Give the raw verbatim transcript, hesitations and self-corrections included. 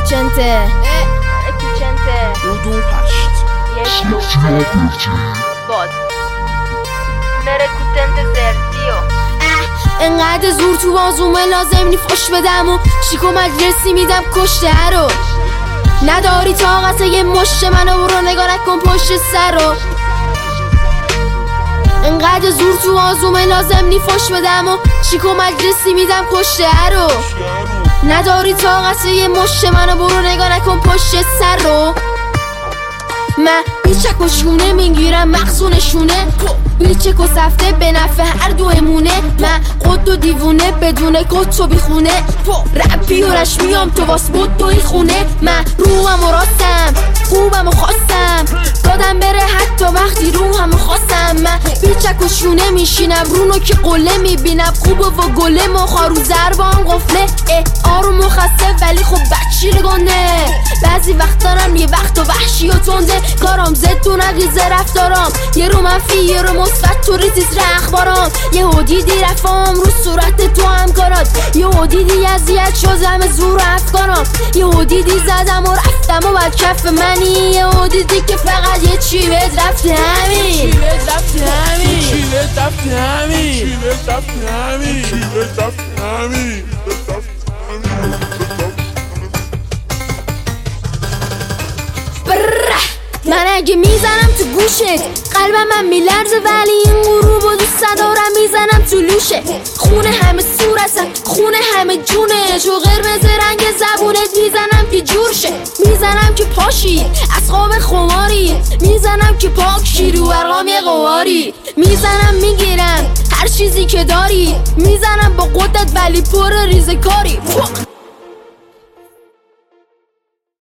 eccente eccente دو دو هشت یک باد مرکوتنت زرتیو انقدر زور تو بازومه لازم نی فش بدم و شیک و مجلسی میدم کشته رو نداری طاقت یه مشت منو برو نگاه نکن پشت سر رو انقدر زور تو بازومه لازم نی فش بدم و شیک و مجلسی میدم کشته رو نداری طاقت یه مشت منو برو نگاه نکن پشت سر رو من بیچک و شونه میگیرم مخصونشونه بیچک و سفته به نفع هر دو امونه من خود و دیوونه بدون کت و بیخونه رپی و رشمیام تو واس بود توی خونه من روحم و راستم خوبم و خواستم دادم بره حتی وقتی روحم و خواستم من بیچک و شونه میشینم رونو که قله میبینم خوبه و گله و خارو زربان قفله آروم و خسته ولی خب بچیر گنده بعضی وقت دارم یه وقت و وحشی و تنده کارام زد تو نقیز رفتارام یه رو منفی یه رو مثبت تو ریتیز اخبارام یه هدیدی رفام رو صورت تو همکارات یه هدیدی اذیت شدم زور و افکارام یه هدیدی زدم و رفتم و بعد کف منی یه هدیدی که فقط یه چی بهت رفته همین چی بهت رفته همین چی بهت رفته همین چی بهت رفته همین چی بهت رفته همین من اگه میزنم تو گوشت قلبم من میلرزه ولی این غروب و دوست دارم میزنم تو لوشه خونه همه صورتم خونه همه جونه چو قرمز رنگ زبونت میزنم که جور شه میزنم که پاشی از خواب خماری میزنم که پاک شی رو ارقام یه قواری میزنم میگیرم هر چیزی که داری میزنم با قدرت ولی پر ریزه کاری